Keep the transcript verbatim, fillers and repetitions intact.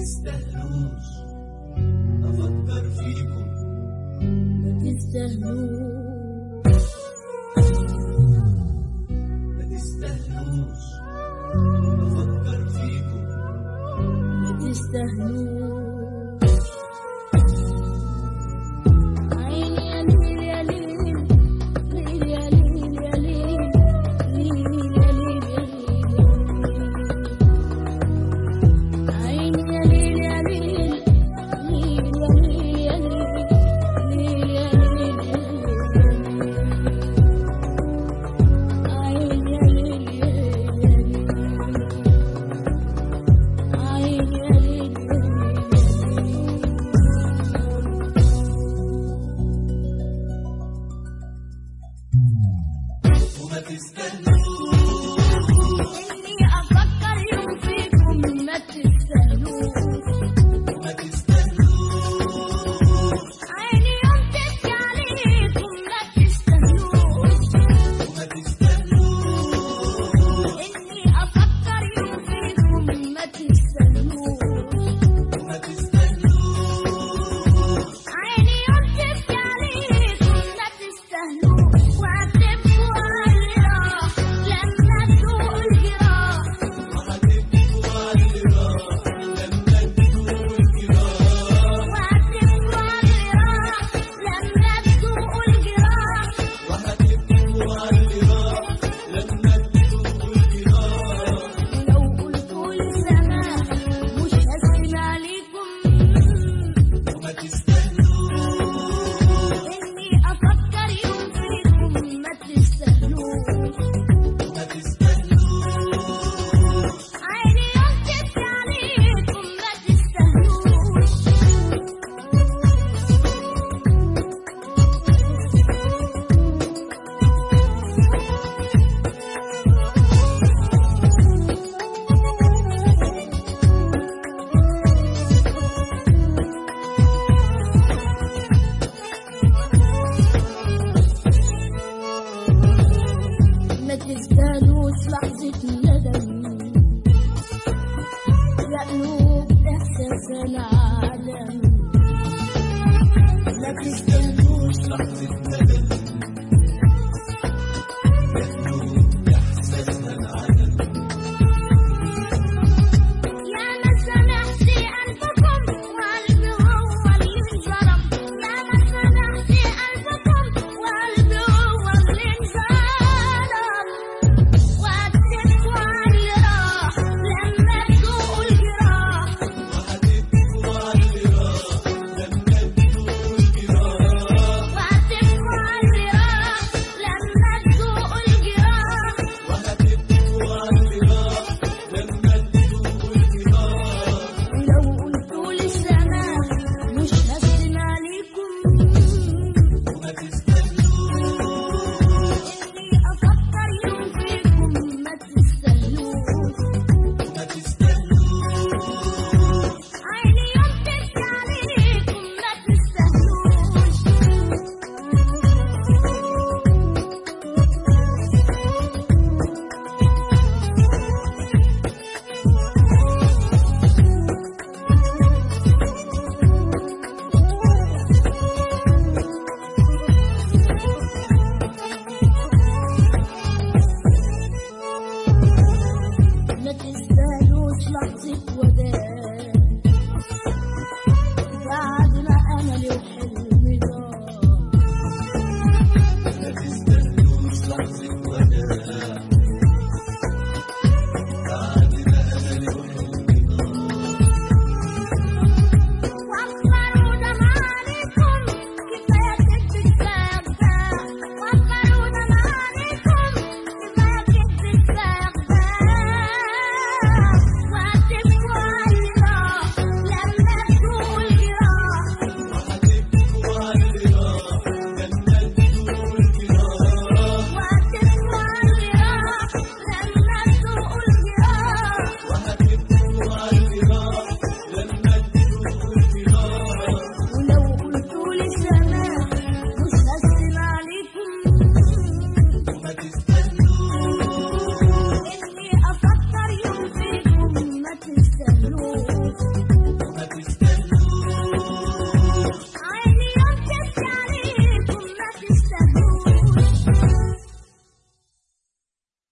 تستاهلوش أفكر فيكم، ما تستاهلوش ما تستاهلوش أفكر فيكم، ما تستاهلوش. وما تستاهلوش إني أفكر يوم فيكم، ما تستاهلوش وما تستاهلوش عيني يوم تبكي عليكم، ما تستاهلوش وما تستاهلوش إني أفكر يوم فيكم، ما تستاهلوش وما تستاهلوش عيني يوم تبكي عليكم، ما تستاهلوش. وهتبكوا على اللي راح لما تدوقوا الجراح، وهتبكوا على اللي راح لما تدوقوا الجراح، وهتبكوا على اللي راح لما تدوقوا الجراح. وهتبكوا على اللي راح لما تدوقوا الجراح. لو قلتوا للسماء مش هسلم عليكم، وما تستاهلوش إني أفكر يوم فيكم، ما تستاهلوش وما تستاهلوش عيني يوم تبكي عليكم، ما تستاهلوش. ما تستاهلوش لحظة ندم، لا قلوب إحساس العالم. ما تستاهلوش لحظة ندم